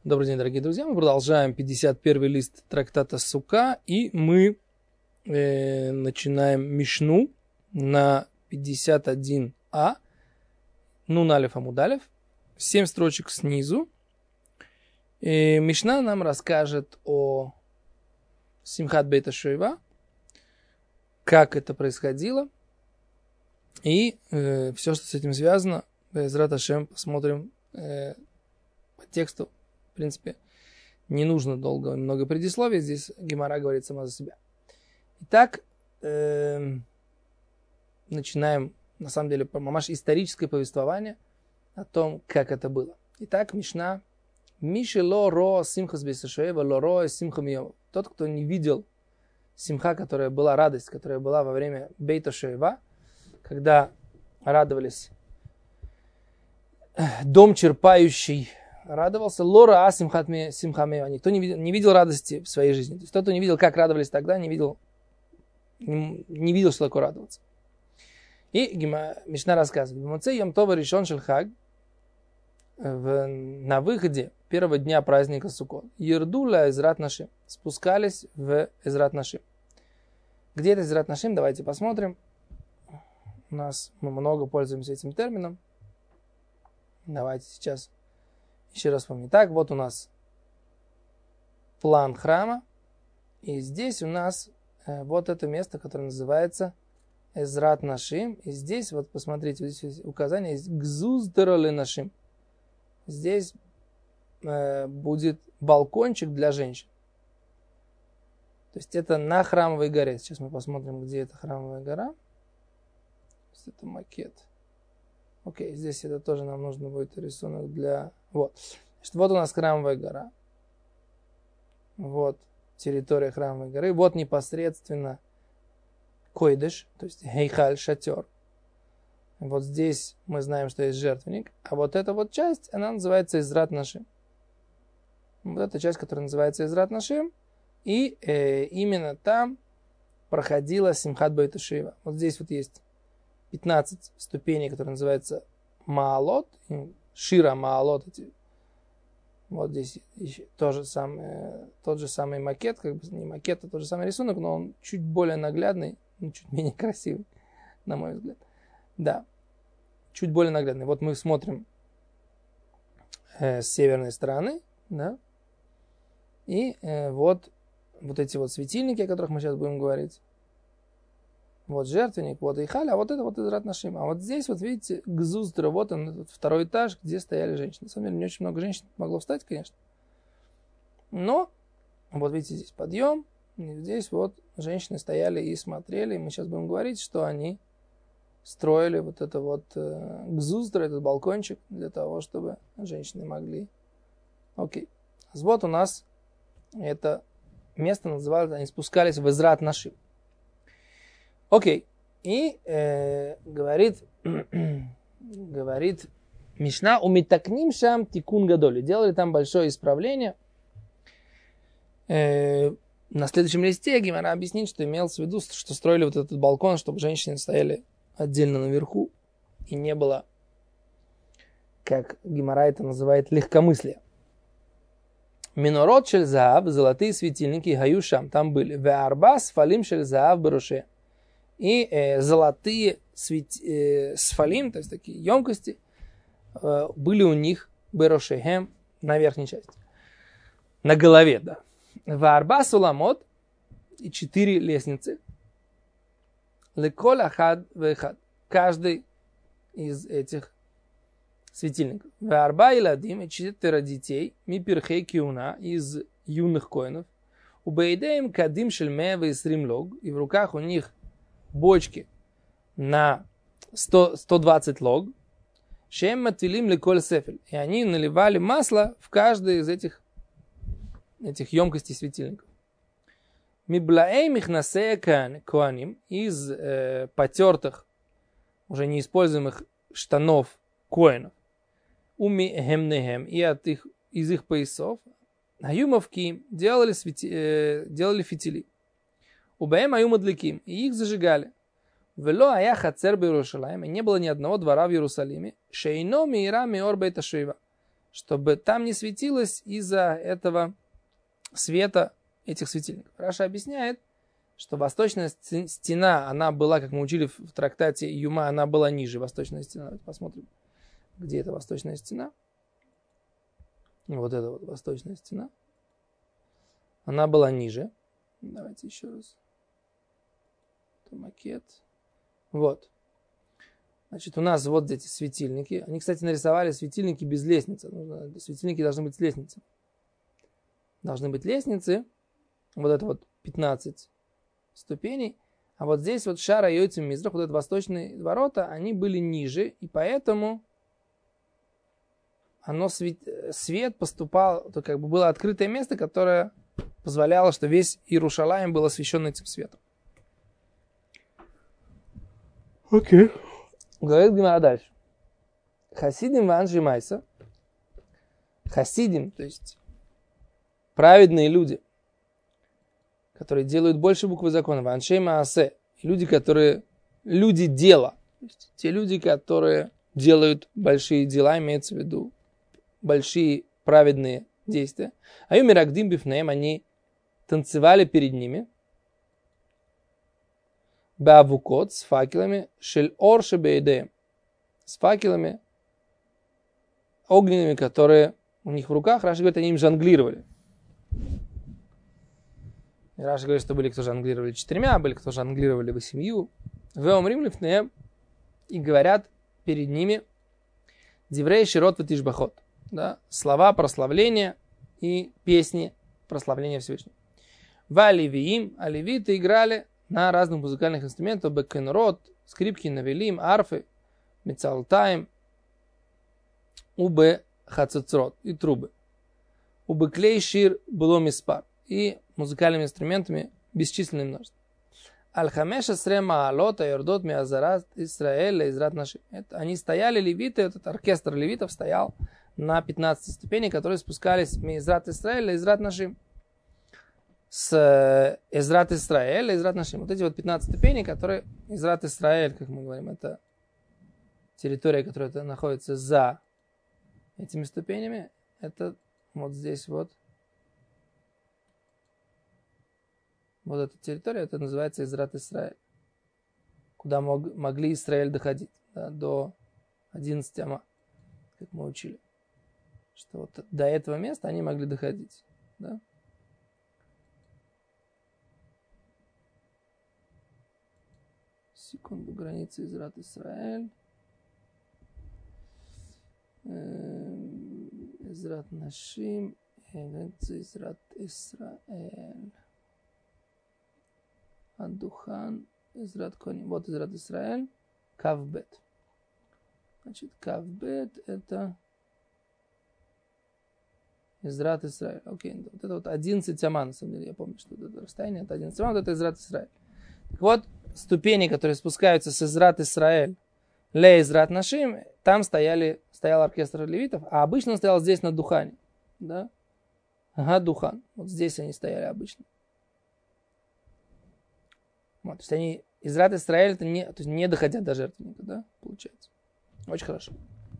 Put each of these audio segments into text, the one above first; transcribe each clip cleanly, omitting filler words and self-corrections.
Добрый день, дорогие друзья. Мы продолжаем 51-й лист трактата Сука, и мы начинаем Мишну на 51а, Нун Алеф Амуд Алеф, 7 строчек снизу. И Мишна нам расскажет о Симхат Бейт ха-Шоева, как это происходило, и все, что с этим связано. Бе'эзрат Ашем посмотрим по тексту. В принципе, не нужно долго много предисловий. Здесь Гемара говорит сама за себя. Итак, начинаем, на самом деле, мамаш историческое повествование о том, как это было. Итак, Мишна. Миши ло ро симхас бейт ха-Шоева, ло ро симха миёва. Тот, кто не видел симха, которая была радость, которая была во время Бейт ха-Шоева, когда радовались, дом черпающий радовался, лора а симхамева. Никто не видел радости в своей жизни. То есть тот, кто не видел, как радовались тогда, не видел, что такое радоваться. И Мишна рассказывает. Моцей Йом Това Ришон Шель Хаг, на выходе первого дня праздника Суккот, Ерду ла Эзрат Нашим, спускались в Эзрат Нашим. Где это Эзрат Нашим? Давайте посмотрим. Мы много пользуемся этим термином. Давайте сейчас еще раз вспомним. Так, вот у нас план храма. И здесь у нас вот это место, которое называется Эзрат Нашим. И здесь, вот посмотрите, здесь указание есть Гзуздероле Нашим. Здесь будет балкончик для женщин. То есть это на Храмовой горе. Сейчас мы посмотрим, где это Храмовая гора. Это макет. Окей, здесь это тоже нам нужно будет рисунок для... Вот. Значит, вот у нас Храмовая гора. Вот территория Храмовой горы. Вот непосредственно койдыш, то есть хейхаль, шатер. Вот здесь мы знаем, что есть жертвенник. А вот эта вот часть, она называется Эзрат Нашим. Вот эта часть, которая называется Эзрат Нашим. И именно там проходила Симхат Бейт ха-Шоева. Вот здесь вот есть 15 ступеней, которые называются Маалот, Шира Маалот. Вот здесь тот же самый макет, как бы не макет, а тот же самый рисунок, но он чуть более наглядный, чуть менее красивый, на мой взгляд. Да, чуть более наглядный. Вот мы смотрим с северной стороны, да, и вот эти вот светильники, о которых мы сейчас будем говорить. Вот жертвенник, вот Ихаль, а вот это вот Эзрат Нашим. А вот здесь, вот видите, Гзуздра, вот он, этот второй этаж, где стояли женщины. На самом деле, не очень много женщин могло встать, конечно. Но, вот видите, здесь подъем, и здесь вот женщины стояли и смотрели. И мы сейчас будем говорить, что они строили вот это вот Гзуздра, этот балкончик, для того, чтобы женщины могли. Окей. Вот у нас это место называлось, они спускались в Эзрат Нашим. Окей. И говорит Мишна, умитакним шам тикун гадоли. Делали там большое исправление. На следующем листе Гемара объяснит, что имелось в виду, что строили вот этот балкон, чтобы женщины стояли отдельно наверху. И не было, как Гемара это называет, легкомыслия. Минород шель заав, золотые светильники, гаюшам, там были. Веарба сфалим шель заав баруше. И золотые сфалим, то есть такие емкости, были у них берошехем на верхней части. На голове, да. Варба суламот и 4 лестницы. Леколь ахад вехад. Каждый из этих светильников. Варба и ладим и 4 детей. Мипирхей киуна из юных коинов. Убейдеем кадим шельме вейсрим лог. И в руках у них бочки на 120 лог, шем матвилим леколь сефель, и они наливали масло в каждый из этих емкостей светильников. Миблаэм их насея коаним, из потертых, уже неиспользуемых штанов коинов, уми гемнехем, и из их поясов, аюмовки делали фитили. Убаем аюмадликим, и их зажигали. Вело ая хацер б Иерусалиме, не было ни одного двора в Иерусалиме, шейно миира миор Бейт ха-Шоева, чтобы там не светилось из-за этого света этих светильников. Раша объясняет, что восточная стена, она была, как мы учили в трактате Юма, она была ниже. Восточная стена. Давайте посмотрим, где эта восточная стена. Вот эта вот восточная стена. Она была ниже. Давайте еще раз. Это макет. Вот. Значит, у нас вот эти светильники. Они, кстати, нарисовали светильники без лестницы. Светильники должны быть с лестницей. Должны быть лестницы. Вот это вот 15 ступеней. А вот здесь вот Шара Йойцем Мизрах, вот это восточные ворота, они были ниже. И поэтому свет поступал, то как бы было открытое место, которое позволяло, что весь Иерушалаим был освещен этим светом. Окей. Говорит Гемара дальше. Хасидим ванжи майса. Хасидим, то есть праведные люди, которые делают больше буквы закона. Ваншей маасе. Люди, которые люди дела. То есть те люди, которые делают большие дела, имеется в виду большие праведные действия. А юмирагдим бифнеем, они танцевали перед ними. Бавукот с факелами, шель орше бейдеем, с факелами огненными, которые у них в руках. Раша говорит, они им жонглировали. И Раша говорит, что были, кто жонглировали 4, были, кто жонглировали 8. Веомрим лифнеем, и говорят перед ними диврей широт ватишбахот, да, слова прославления и песни прославления Всевышнего. Валивиим, а левиты играли на разных музыкальных инструментах, бекенрот, скрипки, навелим, арфы, мецалтаем, убе хацицрот и трубы. Убе клей шир было миспар и музыкальными инструментами бесчисленное множество. Аль-Хамеша срема алота йордот миазарат Исраэль израт наши. Они стояли, левиты, этот оркестр левитов стоял на 15 ступеней, которые спускались миазрат Исраэль израт нашим. С Израт Исраэль, Израт Нашим. Вот эти вот 15 ступеней, которые Израт Исраэль, как мы говорим, это территория, которая находится за этими ступенями. Это вот здесь вот. Вот эта территория, это называется Израт Исраэль. Куда могли Израиль доходить, да, до 11 ама, как мы учили. Что вот до этого места они могли доходить. Да? Секунду, границы Израт Исраэль. Израт Нашим. Границы Израт Исраэль. Адухан. Израт Коним. Вот Израт Исраэль. Кавбет. Значит, Кавбет это Израт Исраэль. Окей, вот это вот 11 ама, на самом деле, я помню, что это расстояние, это 11 ама, вот это Израт Исраэль. Так вот, ступени, которые спускаются с Израт Исраэль, ле Израт Нашим, там стоял оркестр левитов, а обычно он стоял здесь на Духане. Да? Ага, Духан. Вот здесь они стояли обычно. Вот, то есть они, Израт Исраэль, это не, то есть не доходят до жертвенника, да, получается. Очень хорошо.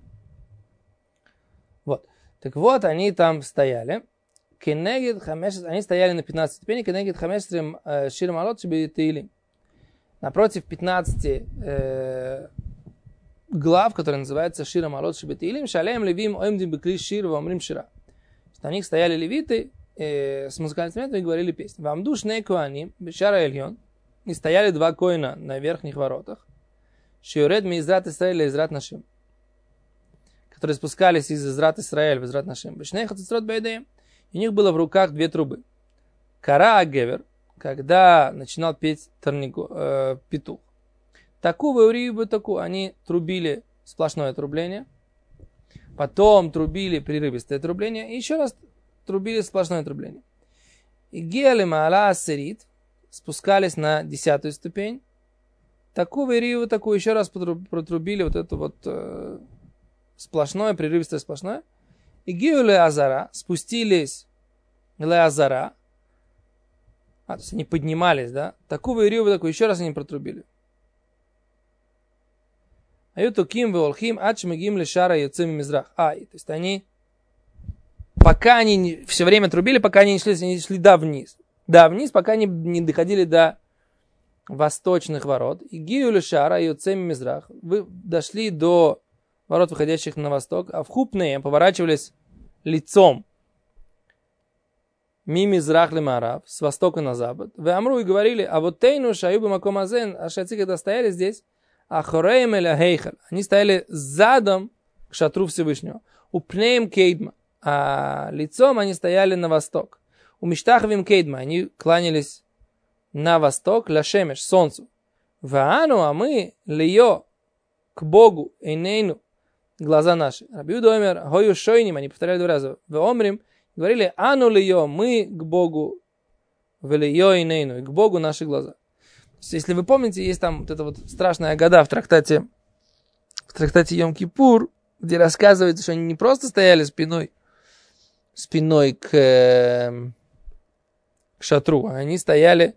Вот. Так вот, они там стояли. Кенегид хамеш, они стояли на 15 ступеней. Кенегид хамештрим ширм алот шебейтеилим. Напротив 15 глав, которые называются ширм алот шебейтеилим, шалеем левим оимдим бекли шир вамрим шира. На них стояли левиты с музыкальным инструментом и говорили песни. Вамду шней коаним бешара эльон. И стояли 2 коина на верхних воротах. Шиоред ми Израт Исраэль и Израт Нашим. Которые спускались из Израт Исраэль в Израт Нашим. Бешней хацицрот бейдеем. И у них было в руках 2 трубы. Кара Агевер, когда начинал петь петух. Таку в Эурию бы таку. Они трубили сплошное трубление. Потом трубили прерывистое трубление. И еще раз трубили сплошное трубление. И гели маала ассерит. Спускались на 10-ю ступень. Таку в Эурию таку. Еще раз протрубили вот это вот сплошное, прерывистое сплошное. И гею Леазара, спустились Леазара. То есть они поднимались, да? Такую ирию, такую, еще раз они протрубили. Аютуким веолхим ачмегим лешара яцем мизрах. То есть они пока они все время трубили, пока они не шли вниз. Да, вниз, пока они не доходили до восточных ворот. И Гиюлю Шара и Уцеми Мизрах. Вы дошли до ворот, выходящих на восток, а в Хупные поворачивались лицом. Мимизрах лемарав, с востока на запад. Вы Амру и говорили, а вот Тейну Шаюба Макомазен, а шайцы, когда стояли здесь, Ахореем или Хейхаль, они стояли задом к шатру Всевышнего. У Пнеем Кейдма, а лицом они стояли на восток. У Миштаховим Кейдма, они кланялись на восток, Лашемеш, солнцу. Ваану, а мы, Лио, к Богу, Эйнейну, глаза наши. Рабиуда Омер, Хою Шойним, они повторяли 2 раза. Веомрим, говорили, Ану Лио, мы к Богу, Велио Эйнейну, и к Богу наши глаза. Если вы помните, есть там вот эта вот страшная года в трактате Йом-Кипур, где рассказывается, что они не просто стояли спиной к шатру, а они стояли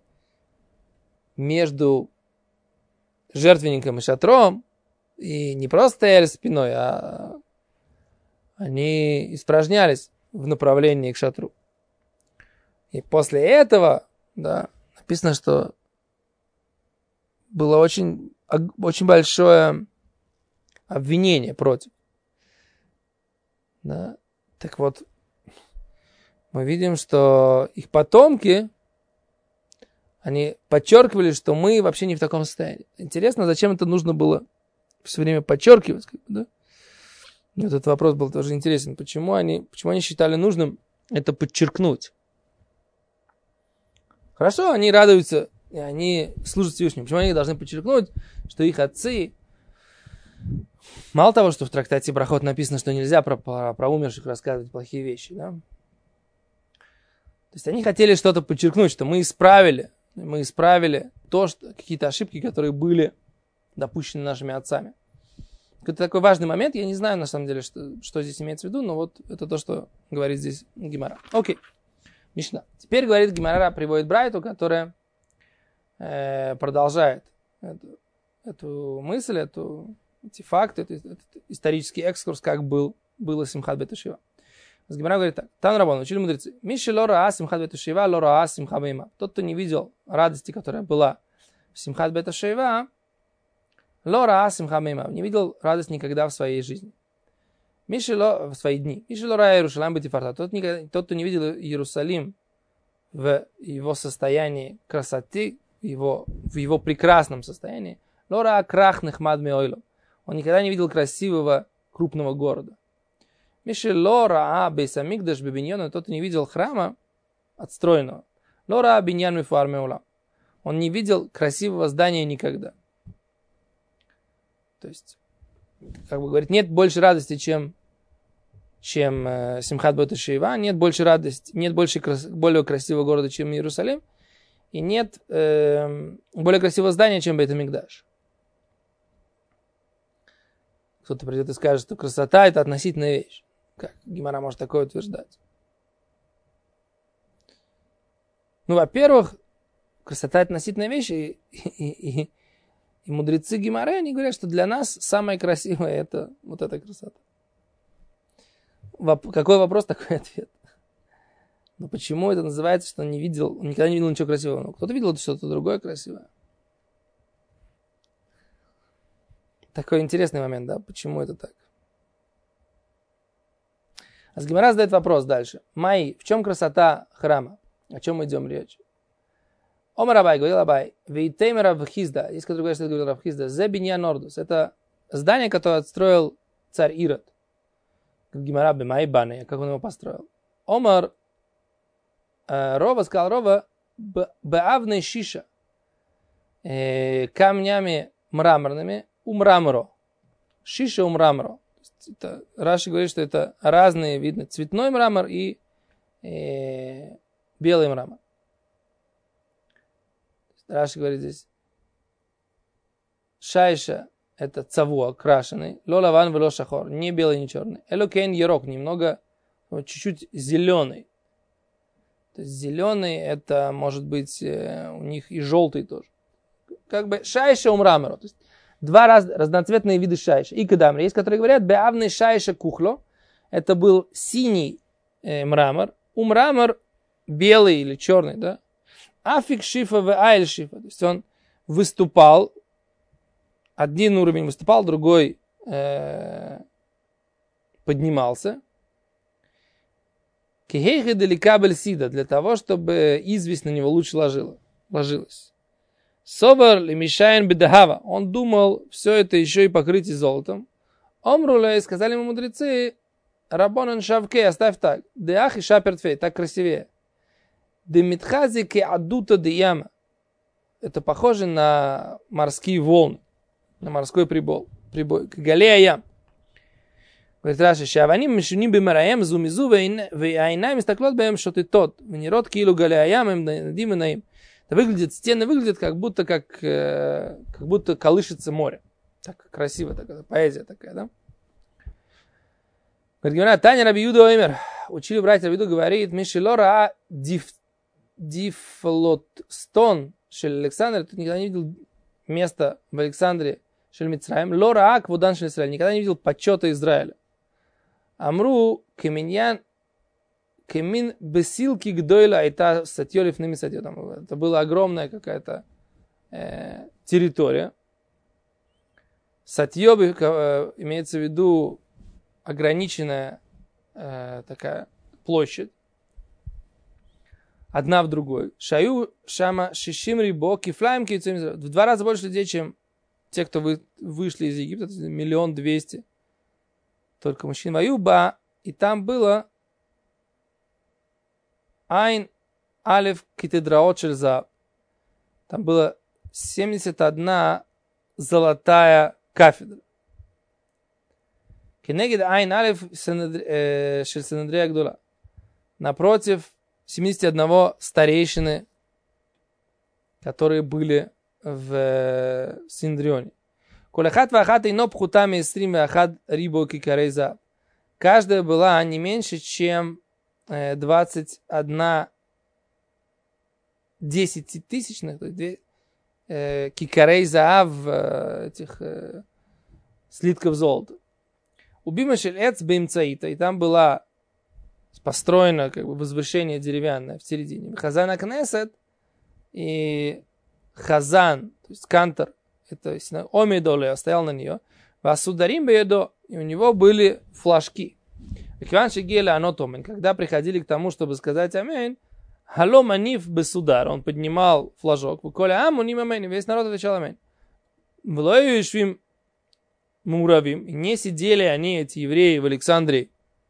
между жертвенником и шатром, и не просто стояли спиной, а они испражнялись в направлении к шатру. И после этого, да, написано, что было очень большое обвинение против. Да. Так вот, мы видим, что их потомки, они подчеркивали, что мы вообще не в таком состоянии. Интересно, зачем это нужно было все время подчеркивать? Да? И вот этот вопрос был тоже интересен. Почему они считали нужным это подчеркнуть? Хорошо, они радуются, и они служат Всевышнему. Почему они должны подчеркнуть, что их отцы... Мало того, что в трактате Брахот написано, что нельзя про умерших рассказывать плохие вещи, да? То есть они хотели что-то подчеркнуть, что мы исправили то, что какие-то ошибки, которые были допущены нашими отцами. Это такой важный момент, я не знаю на самом деле, что здесь имеется в виду, но вот это то, что говорит здесь Гемара. Окей, Мишна. Теперь говорит Гемара, приводит Брайту, которая продолжает эту мысль, эти факты, этот исторический экскурс, как было Симхат бет Шива. Гемара говорит так. Тан Раббан, учили мудрецы. Миши лора а Симхат бет Шива, лора а Симха бейма. Тот, кто не видел радости, которая была в Симхат бет Шива, лора а Симха бейма. Не видел радость никогда в своей жизни. В свои дни. Миши лора а Иерусалим бетифарта. Тот, кто не видел Иерусалим в его состоянии красоты, в его прекрасном состоянии, лора а крахных мадми ойлом. Он никогда не видел красивого крупного города. Миши лора а бейсамикдаш бебиньона, тот не видел храма отстроенного. Лора а биньян мифуар меулам. Он не видел красивого здания никогда. То есть, как бы говорит, нет больше радости, чем Симхат бет Шива, нет больше радости, нет более красивого города, чем Иерусалим, и нет более красивого здания, чем Бейт-Микдаш. Кто-то придет и скажет, что красота – это относительная вещь. Как Гемара может такое утверждать? Ну, во-первых, красота – относительная вещь, и мудрецы Гемары, они говорят, что для нас самое красивое – это вот эта красота. Какой вопрос, такой ответ. Но почему это называется, что он никогда не видел ничего красивого? Ну, кто-то видел что-то другое красивое. Такой интересный момент, да? Почему это так? А Гемара задает вопрос дальше. Майи, в чем красота храма? О чем мы идем речь? Омар Абай, говорил Абай, Вейтеймер Рабхизда, есть который говорит, что это говорил Рабхизда, Зе Биньян Нордус, это здание, которое отстроил царь Ирод. Гемара Бемай Баны, как он его построил. Омар Рова сказал, Рова Беавной Шиша, камнями мраморными, умрамро. Шиша умрамро. Раши говорит, что это разные виды. Цветной мрамор и белый мрамор. Раши говорит здесь. Шайша это цавуа, крашеный. Ло лаван вело шахор. Не белый, не черный. Элокейн ерок. Немного, чуть-чуть зеленый. То есть зеленый это может быть у них и желтый тоже. Как бы шайша умрамро. То есть два разноцветные виды шайша. И кадамри. Есть, которые говорят, беавный шайша кухло. Это был синий мрамор. У мрамор белый или черный, да? Афик шифа в айль шифа. То есть он выступал, один уровень выступал, другой поднимался. Кихейхи деликабель сида, для того, чтобы известь на него лучше ложилась. Собор лимишайн бедахава. Он думал, все это еще и покрытие золотом. Омрулей, сказали ему мудрецы, рабонан шавке, оставь так. Деах и шапертфей, так красивее. Демитхази ке адута деяма. Это похоже на морские волны, на морской прибой. Галея ям. Говорит Раши, шаваним мишуним бимараем зумизу вейайнайм истаклот бэм шотитот. Венерот килу галея ям им надим и наим. Это выглядит, стены выглядят как будто колышется море. Так красиво, такая поэзия такая, да? Говорит, Таня Раби Юда Оймер. Учили братья Раби Юда, говорит, Мишелора дифлотстон шель Александр. Ты никогда не видел места в Александре шель Мицраим. Лора ак вудан шель Израиль. Никогда не видел почета Израиля. Амру кеминьян кемин бесилки гдойла айта сатьолев ними сатьё. Это была огромная какая-то территория. Сатьёбы имеется в виду ограниченная такая площадь. Одна в другой. Шаю шама шишим рибо кифлаем кицем. В 2 раза больше людей, чем те, кто вышли из Египта. 1 200 000. Только мужчин. Ваюба. И там было айн алев китедраот шельза. Там было 71 золотая кафедра. Кенегид айн алев шель Синедрия Гдула. Напротив 71 старейшины, которые были в Синдрионе. Колехат вахат и ноп хутами стрим вахат рибо кикарейза. Каждая была не меньше, чем 21 десятитысячных, кикарей заав, этих слитков золота. Убима шельэц беймцаита, и там была построено как бы возвышение деревянное в середине. Хазан Акнесет и Хазан, то есть Кантор, это Омидоле, стоял на нее. Васударим беедо, и у него были флажки. Когда приходили к тому, чтобы сказать аминь, Хало маниф бесудар, он поднимал флажок. Весь народ отвечал аминь. Не сидели они, эти евреи, в Александрии,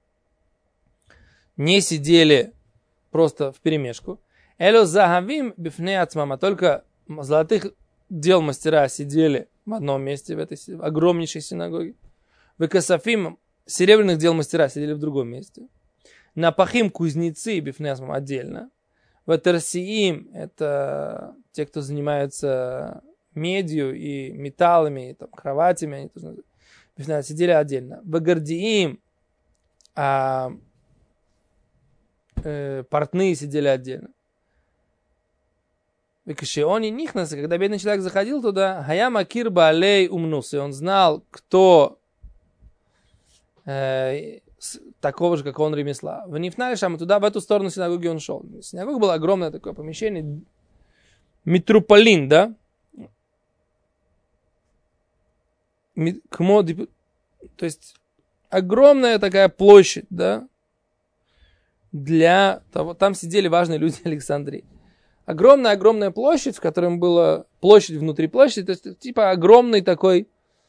не сидели просто вперемешку. Эло захавим бифне ацмама. Только золотых дел мастера сидели в одном месте, в этой огромнейшей синагоге. Векасафим, серебряных дел мастера сидели в другом месте. Напахим, кузнецы, бифне ацмама отдельно. Ватерсиим, это те, кто занимаются медью и металлами, и, там, кроватями, они тоже сидели отдельно. Вагардиим, портные сидели отдельно. Когда бедный человек заходил туда, Хаяма Кирба Алей умнус, и он знал, кто такого же, как он, ремесла. В Нифналишам, туда, в эту сторону синагоги он шел. Синагога была огромное такое помещение, метрополин, да? То есть огромная такая площадь, да? Для того, там сидели важные люди Александрии. Огромная площадь, в котором была площадь внутри площади, то есть типа огромный такой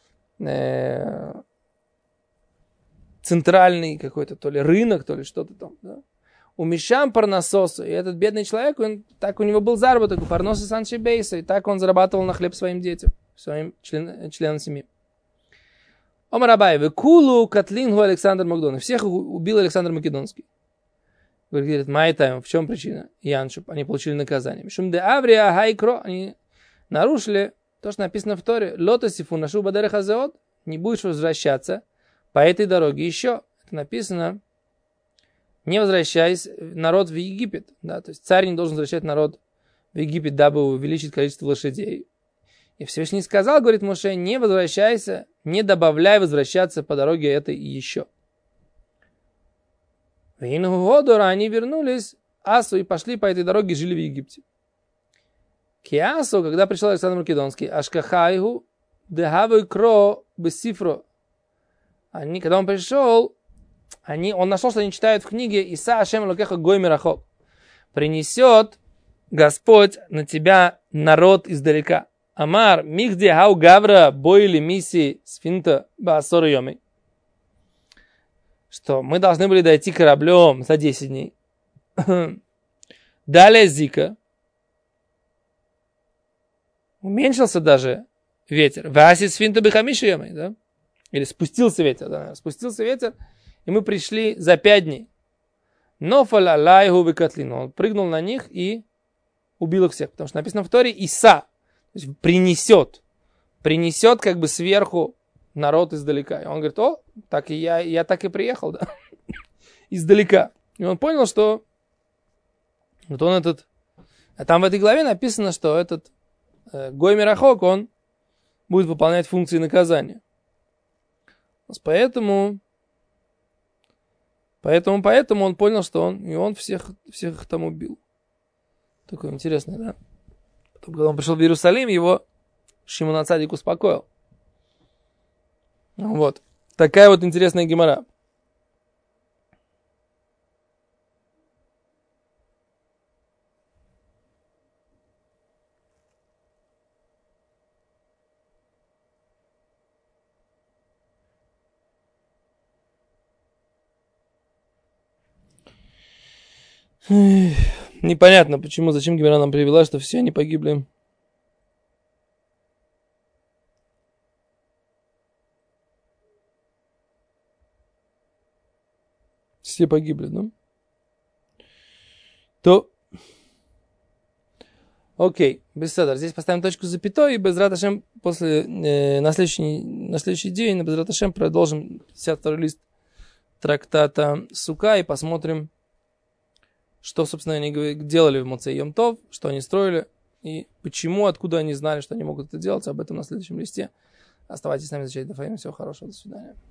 центральный какой-то то ли рынок, то ли что-то там. Да? У Мишам Парнасосу, и этот бедный человек, так у него был заработок, у Парноса Санчи Бейса, и так он зарабатывал на хлеб своим детям, своим членам семьи. Омар Абай, векулу Катлингу Александр Макдональд. Всех убил Александр Македонский. Говорит, Майтайм, в чем причина? Ян, чтобы они получили наказание. Шум де Аврия Хайкро, они нарушили то, что написано в Торе. Лотосифу нашу бадере хазеот, не будешь возвращаться по этой дороге еще. Это написано, не возвращайся народ в Египет. Да? То есть царь не должен возвращать народ в Египет, дабы увеличить количество лошадей. И Всевышний сказал, говорит Моше, не возвращайся, не добавляй возвращаться по дороге этой и еще. В Инхуодора они вернулись, Асу, и пошли по этой дороге, жили в Египте. Киасу, когда пришел Александр Македонский, Ашкахайгу, Дехавой Кро, Бесифро. Когда он пришел, он нашел, что они читают в книге Иса Ашем Локеха Гой Мирахок. Принесет Господь на тебя народ издалека. Амар, Михде Хау Гавра, Бойли Миси, Сфинта, Баасор Йоми. Что мы должны были дойти кораблем за 10 дней. Далее Зика. Уменьшился даже ветер. Васис Сфинта Бехамиши Йоми, да? Или спустился ветер, да? Спустился ветер, и мы пришли за 5 дней. Нофаль алайху векатлин. Он прыгнул на них и убил их всех. Потому что написано в Торе Иса. То есть принесет как бы сверху народ издалека. И он говорит, так и я так и приехал, да, издалека. И он понял, что вот он этот... А там в этой главе написано, что этот Гой Мирахок, он будет выполнять функции наказания. Поэтому он понял, что он всех их там убил. Такое интересное, да? Потом, когда он пришел в Иерусалим, его Шимон ха-Цадик успокоил. Вот. Такая вот интересная гемара. Непонятно, зачем гемара нам привела, что все они погибли. Все погибли, да? Окей, беседа. Здесь поставим точку с запятой, и Безрат Ашем на следующий день, Безрат Ашем продолжим 52 лист трактата Сука и посмотрим, что, собственно, они делали в Моцей Йом Тов, что они строили, и почему, откуда они знали, что они могут это делать. Об этом на следующем листе. Оставайтесь с нами, изучать Дафаим. Всего хорошего, до свидания.